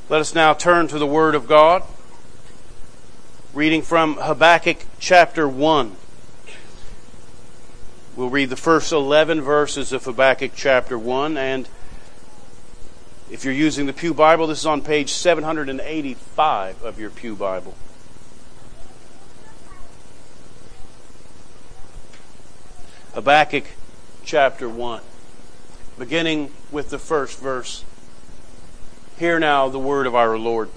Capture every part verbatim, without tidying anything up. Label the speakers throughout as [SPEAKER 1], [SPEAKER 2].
[SPEAKER 1] Let us now turn to the Word of God, reading from Habakkuk chapter one. We'll read the first eleven verses of Habakkuk chapter one, and if you're using the Pew Bible, this is on page seven hundred eighty-five of your Pew Bible. Habakkuk chapter one, beginning with the first verse. Hear now the word of our Lord.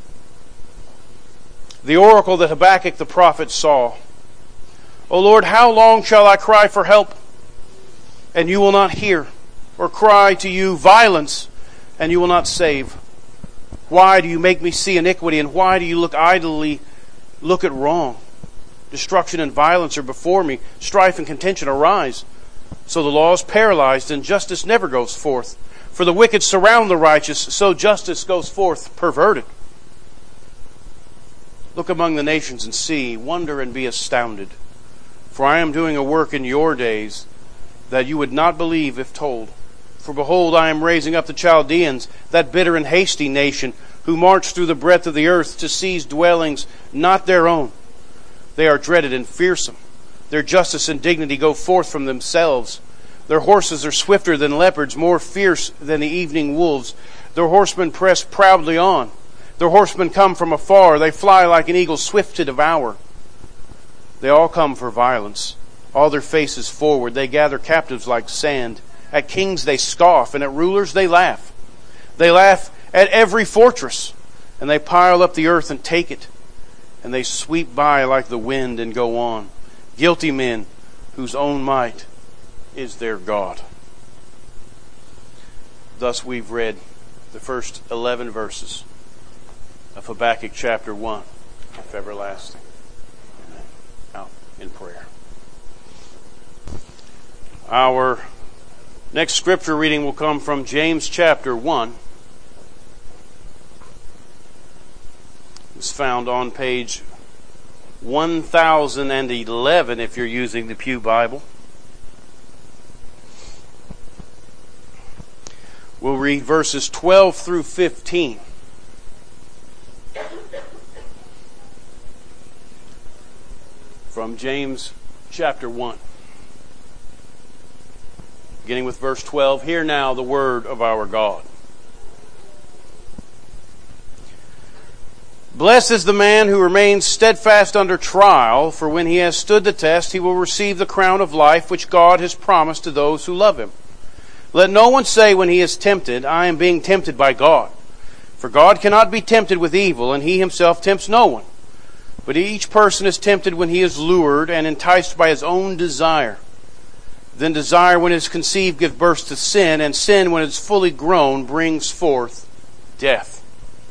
[SPEAKER 1] The oracle that Habakkuk the prophet saw. O Lord, how long shall I cry for help, and you will not hear, or cry to you violence, and you will not save? Why do you make me see iniquity, and why do you look idly look at wrong? Destruction and violence are before me, strife and contention arise. So the law is paralyzed, and justice never goes forth. For the wicked surround the righteous, so justice goes forth perverted. Look among the nations and see, wonder and be astounded. For I am doing a work in your days that you would not believe if told. For behold, I am raising up the Chaldeans, that bitter and hasty nation, who march through the breadth of the earth to seize dwellings not their own. They are dreaded and fearsome. Their justice and dignity go forth from themselves. Their horses are swifter than leopards, more fierce than the evening wolves. Their horsemen press proudly on. Their horsemen come from afar. They fly like an eagle swift to devour. They all come for violence, all their faces forward. They gather captives like sand. At kings they scoff, and at rulers they laugh. They laugh at every fortress, and they pile up the earth and take it. And they sweep by like the wind and go on. Guilty men whose own might is their God. Thus we've read the first eleven verses of Habakkuk chapter one of everlasting. Now in prayer. Our next scripture reading will come from James chapter one. It's found on page one thousand eleven if you're using the Pew Bible. We'll read verses twelve through fifteen. From James chapter one. Beginning with verse twelve, hear now the word of our God. Blessed is the man who remains steadfast under trial, for when he has stood the test, he will receive the crown of life which God has promised to those who love him. Let no one say when he is tempted, I am being tempted by God. For God cannot be tempted with evil, and he himself tempts no one. But each person is tempted when he is lured and enticed by his own desire. Then desire, when it is conceived, gives birth to sin, and sin, when it is fully grown, brings forth death.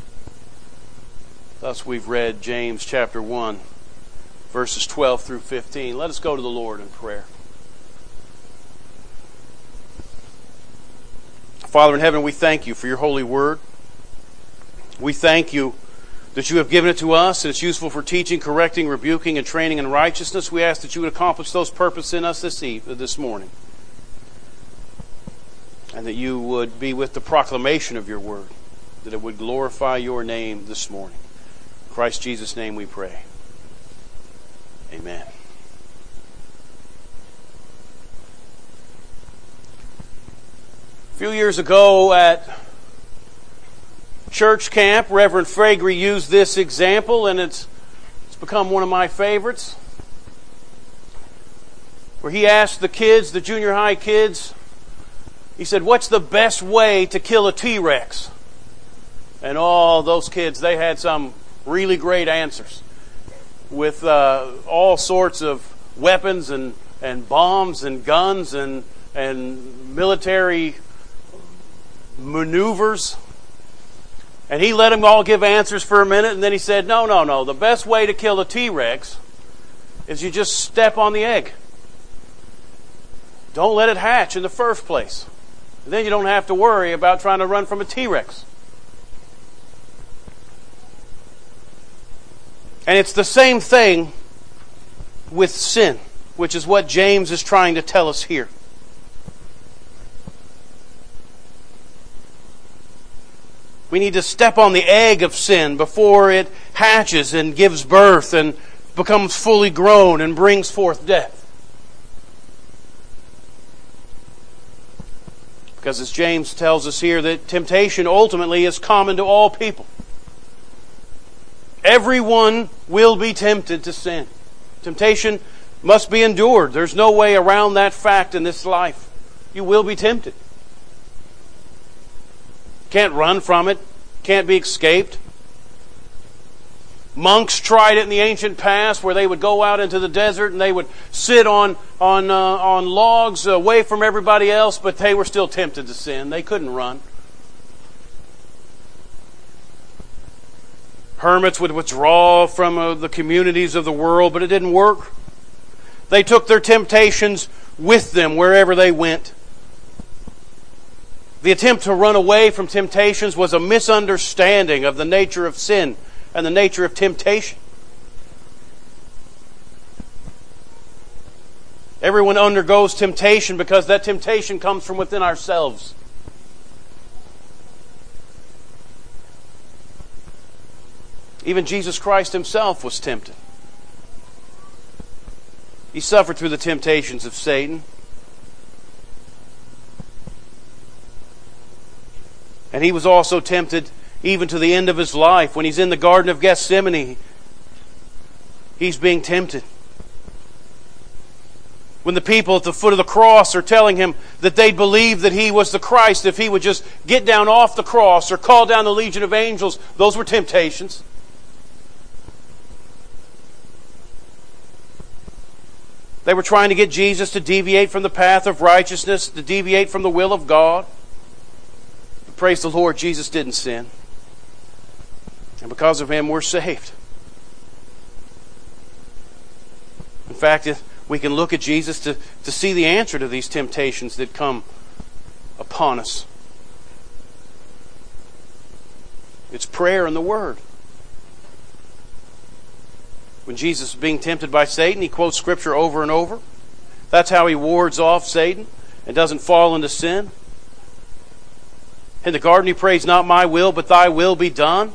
[SPEAKER 1] Thus we've read James chapter one, verses twelve through fifteen. Let us go to the Lord in prayer. Father in heaven, we thank you for your holy word. We thank you that you have given it to us, and it's useful for teaching, correcting, rebuking, and training in righteousness. We ask that you would accomplish those purposes in us this eve, this morning, and that you would be with the proclamation of your word, that it would glorify your name this morning. In Christ Jesus' name we pray. Amen. A few years ago at church camp, Reverend Fragrey used this example, and it's it's become one of my favorites, where he asked the kids, the junior high kids, he said, what's the best way to kill a T-Rex? And all those kids, they had some really great answers with uh, all sorts of weapons and, and bombs and guns and, and military maneuvers. And he let them all give answers for a minute, and then he said, no, no, no. The best way to kill a T-Rex is you just step on the egg. Don't let it hatch in the first place. And then you don't have to worry about trying to run from a T-Rex. And it's the same thing with sin, which is what James is trying to tell us here. We need to step on the egg of sin before it hatches and gives birth and becomes fully grown and brings forth death. Because as James tells us here, that temptation ultimately is common to all people. Everyone will be tempted to sin. Temptation must be endured. There's no way around that fact in this life. You will be tempted. Can't run from it. Can't be escaped. Monks tried it in the ancient past, where they would go out into the desert and they would sit on on uh, on logs away from everybody else, but they were still tempted to sin. They couldn't run. Hermits would withdraw from uh, the communities of the world, but it didn't work. They took their temptations with them wherever they went. The attempt to run away from temptations was a misunderstanding of the nature of sin and the nature of temptation. Everyone undergoes temptation because that temptation comes from within ourselves. Even Jesus Christ Himself was tempted. He suffered through the temptations of Satan. And He was also tempted even to the end of His life. When He's in the Garden of Gethsemane, He's being tempted. When the people at the foot of the cross are telling Him that they believe that He was the Christ, if He would just get down off the cross or call down the legion of angels, those were temptations. They were trying to get Jesus to deviate from the path of righteousness, to deviate from the will of God. But praise the Lord, Jesus didn't sin. And because of Him, we're saved. In fact, we can look at Jesus to, to see the answer to these temptations that come upon us. It's prayer and the Word. When Jesus is being tempted by Satan, He quotes Scripture over and over. That's how He wards off Satan and doesn't fall into sin. In the garden He prays, "Not my will, but Thy will be done."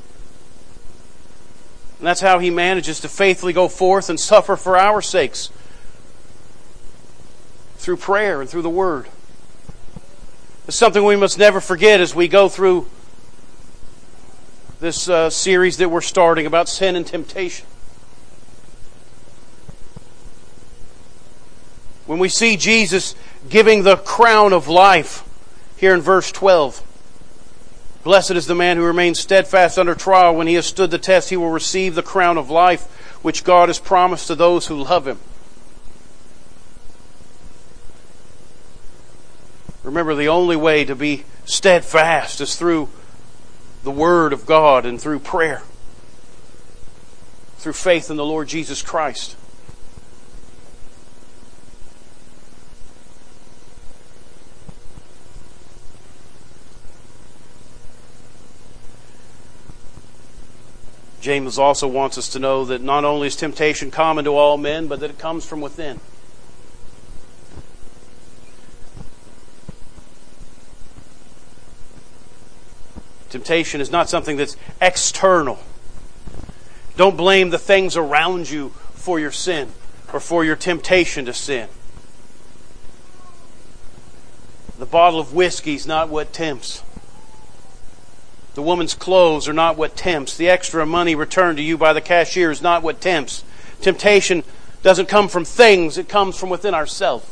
[SPEAKER 1] And that's how He manages to faithfully go forth and suffer for our sakes. Through prayer and through the Word. It's something we must never forget as we go through this uh, series that we're starting about sin and temptation. When we see Jesus giving the crown of life here in verse twelve. Blessed is the man who remains steadfast under trial. When he has stood the test, he will receive the crown of life which God has promised to those who love Him. Remember, the only way to be steadfast is through the Word of God and through prayer. Through faith in the Lord Jesus Christ. James also wants us to know that not only is temptation common to all men, but that it comes from within. Temptation is not something that's external. Don't blame the things around you for your sin or for your temptation to sin. The bottle of whiskey is not what tempts. The woman's clothes are not what tempts. The extra money returned to you by the cashier is not what tempts. Temptation doesn't come from things, it comes from within ourselves.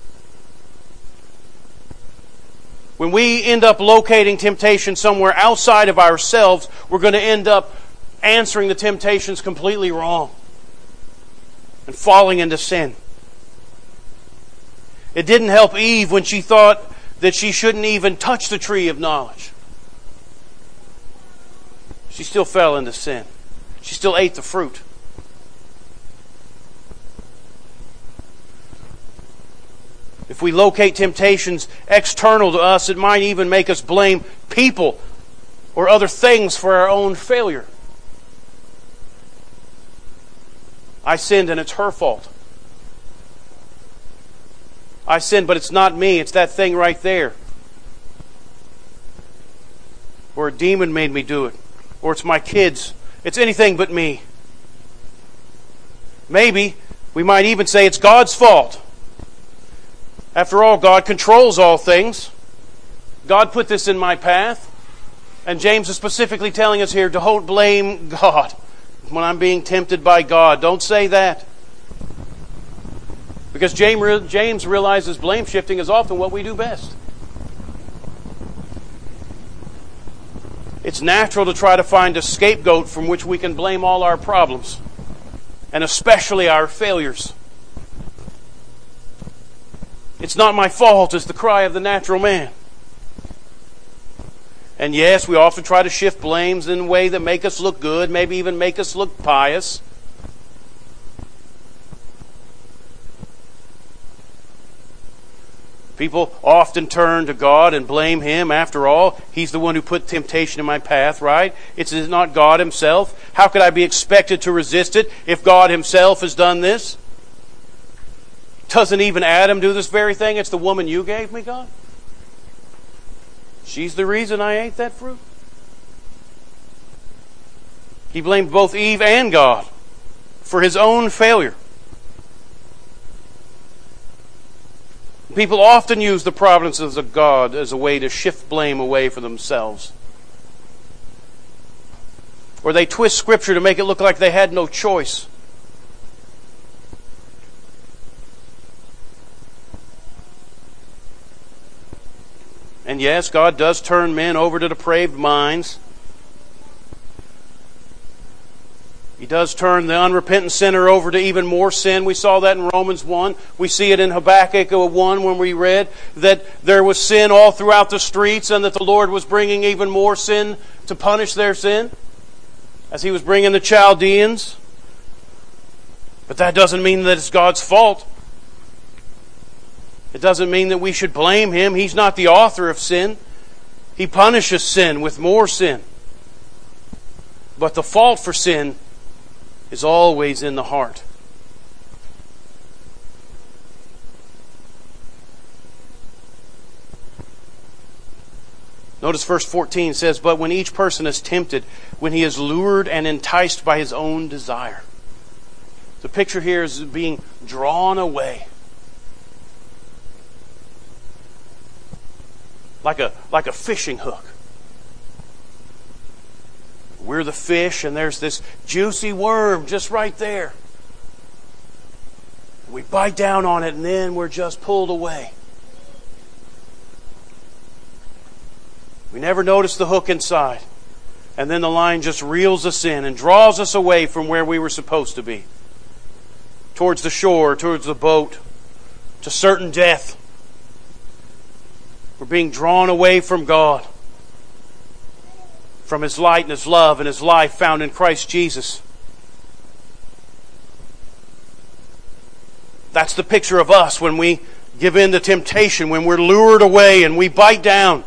[SPEAKER 1] When we end up locating temptation somewhere outside of ourselves, we're going to end up answering the temptations completely wrong and falling into sin. It didn't help Eve when she thought that she shouldn't even touch the tree of knowledge. She still fell into sin. She still ate the fruit. If we locate temptations external to us, it might even make us blame people or other things for our own failure. I sinned and it's her fault. I sinned, but it's not me. It's that thing right there. or a demon made me do it, or it's my kids. It's anything but me. Maybe we might even say it's God's fault. After all, God controls all things. God put this in my path. And James is specifically telling us here, don't blame God when I'm being tempted by God. Don't say that. Because James realizes blame shifting is often what we do best. It's natural to try to find a scapegoat from which we can blame all our problems, and especially our failures. It's not my fault is the cry of the natural man. And yes, we often try to shift blames in a way that make us look good, maybe even make us look pious. People often turn to God and blame Him. After all, He's the one who put temptation in my path, right? It's not God Himself. How could I be expected to resist it if God Himself has done this? Doesn't even Adam do this very thing? It's the woman you gave me, God. She's the reason I ate that fruit. He blamed both Eve and God for his own failure. People often use the providences of God as a way to shift blame away from themselves. Or they twist Scripture to make it look like they had no choice. And yes, God does turn men over to depraved minds. He does turn the unrepentant sinner over to even more sin. We saw that in Romans one. We see it in Habakkuk one when we read that there was sin all throughout the streets and that the Lord was bringing even more sin to punish their sin, as He was bringing the Chaldeans. But that doesn't mean that it's God's fault. It doesn't mean that we should blame Him. He's not the author of sin. He punishes sin with more sin. But the fault for sin is always in the heart. Notice verse fourteen says, "But when each person is tempted, when he is lured and enticed by his own desire." The picture here is being drawn away. Like a, like a fishing hook. We're the fish and there's this juicy worm just right there. We bite down on it and then we're just pulled away. We never notice the hook inside. And then the line just reels us in and draws us away from where we were supposed to be. Towards the shore, towards the boat, to certain death. We're being drawn away from God, from His light and His love and His life found in Christ Jesus. That's the picture of us when we give in to temptation, when we're lured away and we bite down.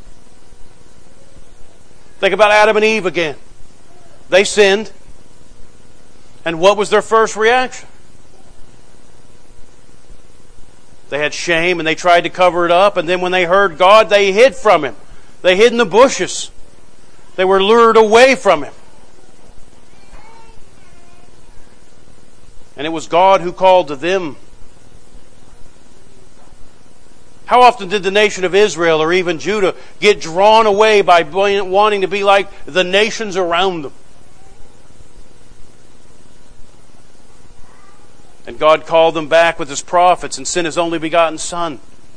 [SPEAKER 1] Think about Adam and Eve again. They sinned. And what was their first reaction? They had shame and they tried to cover it up. And then when they heard God, they hid from Him. They hid in the bushes. They were lured away from Him. And it was God who called to them. How often did the nation of Israel or even Judah get drawn away by wanting to be like the nations around them? And God called them back with His prophets and sent His only begotten Son.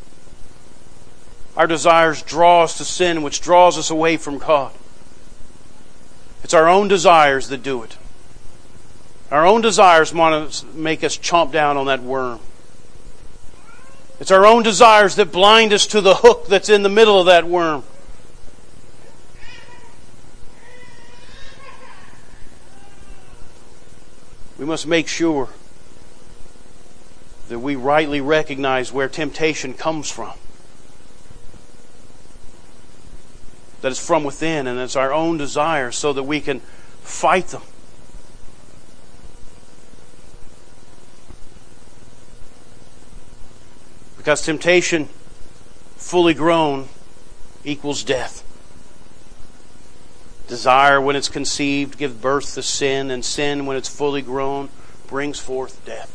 [SPEAKER 1] Our desires draw us to sin, which draws us away from God. It's our own desires that do it. Our own desires want to make us chomp down on that worm. It's our own desires that blind us to the hook that's in the middle of that worm. We must make sure that we rightly recognize where temptation comes from. That it's from within and it's our own desires so that we can fight them. Because temptation, fully grown, equals death. Desire, when it's conceived, gives birth to sin, and sin, when it's fully grown, brings forth death.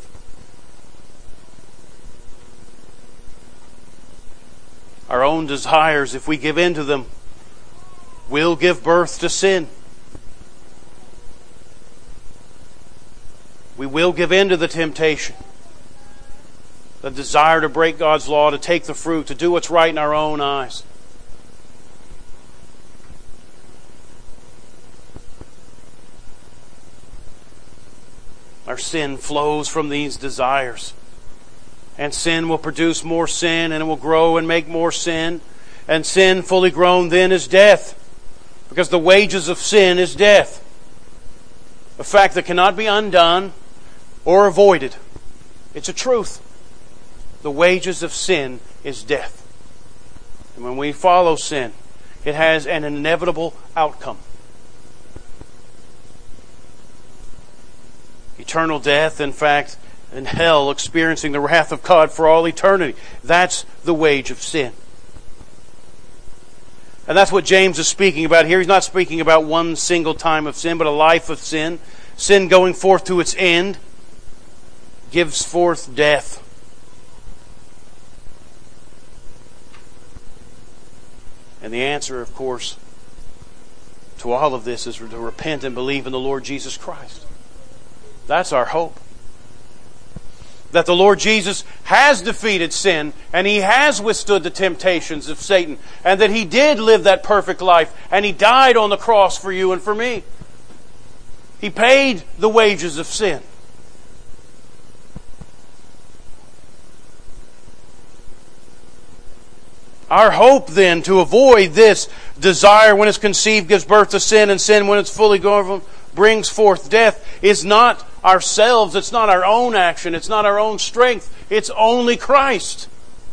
[SPEAKER 1] Our own desires, if we give in to them, will give birth to sin. We will give in to the temptation, the desire to break God's law, to take the fruit, to do what's right in our own eyes. Our sin flows from these desires. And sin will produce more sin, and it will grow and make more sin. And sin fully grown then is death. Because the wages of sin is death. A fact that cannot be undone or avoided. It's a truth. The wages of sin is death. And when we follow sin, it has an inevitable outcome. Eternal death, in fact, in hell, experiencing the wrath of God for all eternity. That's the wage of sin. And that's what James is speaking about here. He's not speaking about one single time of sin, but a life of sin. Sin going forth to its end gives forth death. And the answer, of course, to all of this is to repent and believe in the Lord Jesus Christ. That's our hope. That the Lord Jesus has defeated sin, and He has withstood the temptations of Satan, and that He did live that perfect life, and He died on the cross for you and for me. He paid the wages of sin. Our hope then, to avoid this desire when it's conceived gives birth to sin, and sin when it's fully grown brings forth death, is not ourselves. It's not our own action. It's not our own strength. It's only Christ.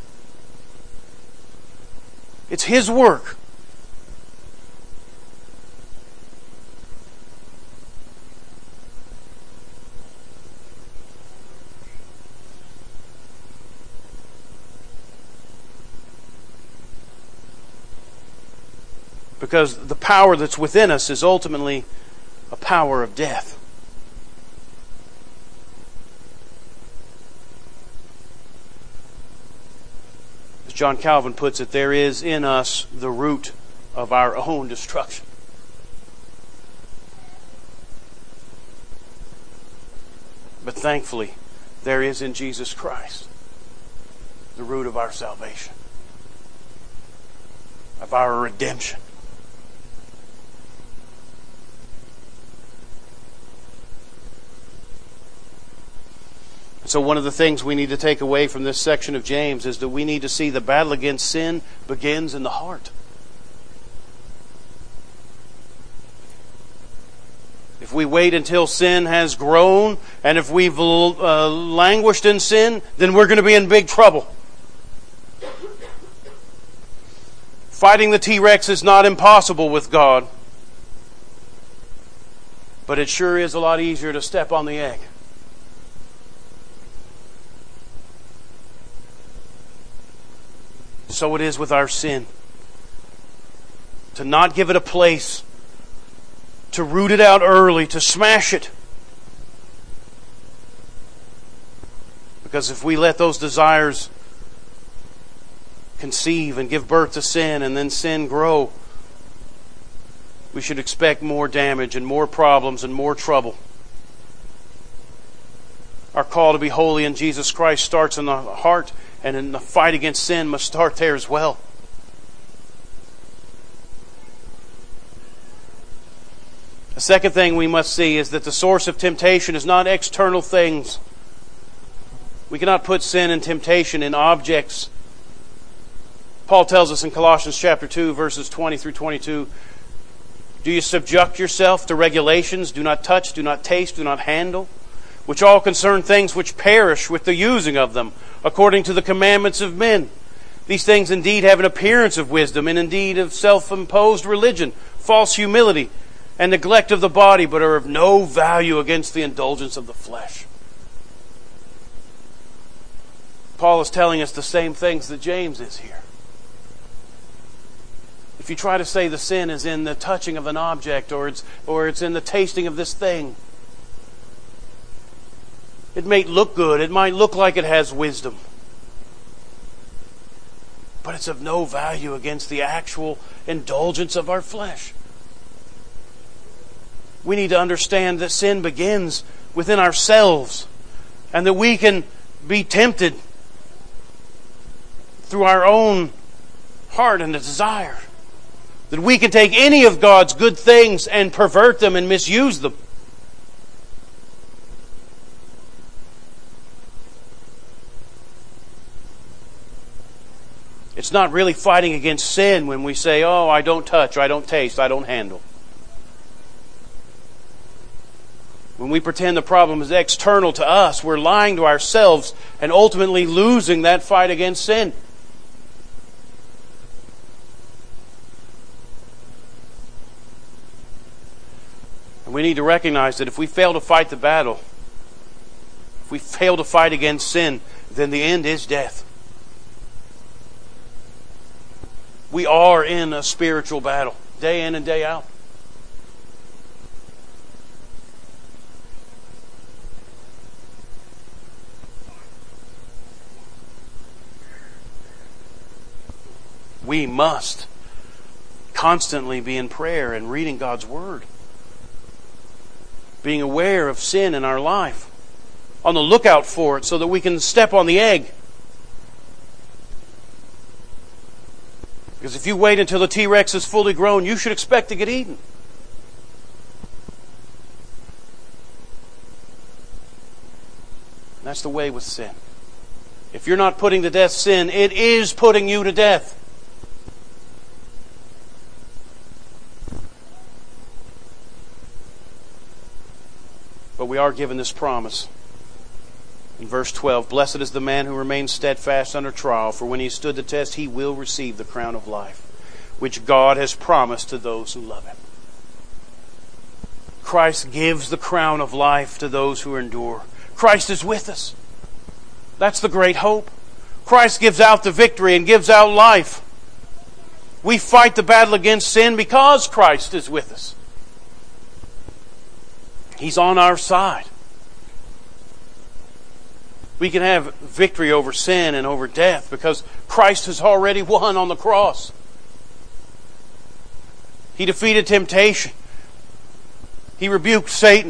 [SPEAKER 1] It's His work. Because the power that's within us is ultimately a power of death. As John Calvin puts it, there is in us the root of our own destruction. But thankfully, there is in Jesus Christ the root of our salvation, of our redemption. So one of the things we need to take away from this section of James is that we need to see the battle against sin begins in the heart. If we wait until sin has grown, and if we've uh, languished in sin, then we're going to be in big trouble. Fighting the T-Rex is not impossible with God, but it sure is a lot easier to step on the egg. So it is with our sin. To not give it a place, to root it out early, to smash it. Because if we let those desires conceive and give birth to sin, and then sin grow, we should expect more damage and more problems and more trouble. Our call to be holy in Jesus Christ starts in the heart, and in the fight against sin must start there as well. The second thing we must see is that the source of temptation is not external things. We cannot put sin and temptation in objects. Paul tells us in Colossians chapter two, verses twenty through twenty-two, do you subject yourself to regulations? Do not touch, do not taste, do not handle, which all concern things which perish with the using of them, according to the commandments of men. These things indeed have an appearance of wisdom, and indeed of self-imposed religion, false humility, and neglect of the body, but are of no value against the indulgence of the flesh. Paul is telling us the same things that James is here. If you try to say the sin is in the touching of an object or it's or it's in the tasting of this thing, it may look good. It might look like it has wisdom. But it's of no value against the actual indulgence of our flesh. We need to understand that sin begins within ourselves and that we can be tempted through our own heart and desire. That we can take any of God's good things and pervert them and misuse them. It's not really fighting against sin when we say, oh, I don't touch, or I don't taste, I don't handle. When we pretend the problem is external to us, we're lying to ourselves and ultimately losing that fight against sin. And we need to recognize that if we fail to fight the battle, if we fail to fight against sin, then the end is death. We are in a spiritual battle, day in and day out. We must constantly be in prayer and reading God's Word. Being aware of sin in our life. On the lookout for it so that we can step on the egg. Because if you wait until the T-Rex is fully grown, you should expect to get eaten. That's the way with sin. If you're not putting to death sin, it is putting you to death. But we are given this promise. In verse twelve, blessed is the man who remains steadfast under trial, for when he stood the test, he will receive the crown of life, which God has promised to those who love Him. Christ gives the crown of life to those who endure. Christ is with us. That's the great hope. Christ gives out the victory and gives out life. We fight the battle against sin because Christ is with us. He's on our side. We can have victory over sin and over death because Christ has already won on the cross. He defeated temptation. He rebuked Satan.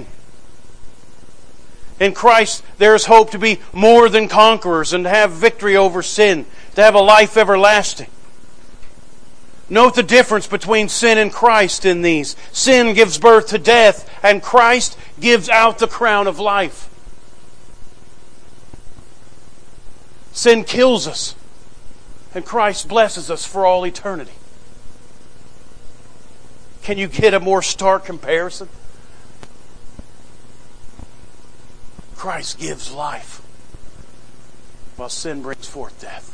[SPEAKER 1] In Christ, there is hope to be more than conquerors and to have victory over sin, to have a life everlasting. Note the difference between sin and Christ in these. Sin gives birth to death, and Christ gives out the crown of life. Sin kills us, and Christ blesses us for all eternity. Can you get a more stark comparison? Christ gives life, while sin brings forth death.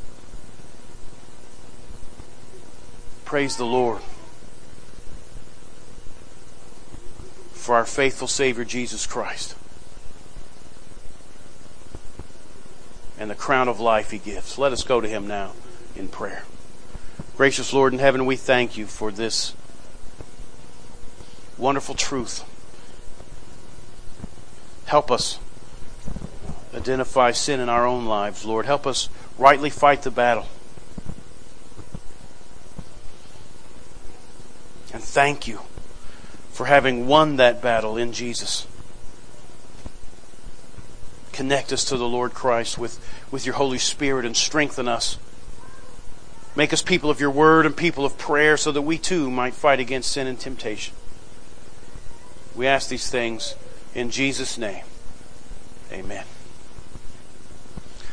[SPEAKER 1] Praise the Lord for our faithful Savior Jesus Christ and the crown of life He gives. Let us go to Him now in prayer. Gracious Lord in heaven, we thank You for this wonderful truth. Help us identify sin in our own lives, Lord. Help us rightly fight the battle. And thank You for having won that battle in Jesus. Connect us to the Lord Christ with, with Your Holy Spirit and strengthen us. Make us people of Your Word and people of prayer so that we too might fight against sin and temptation. We ask these things in Jesus' name. Amen.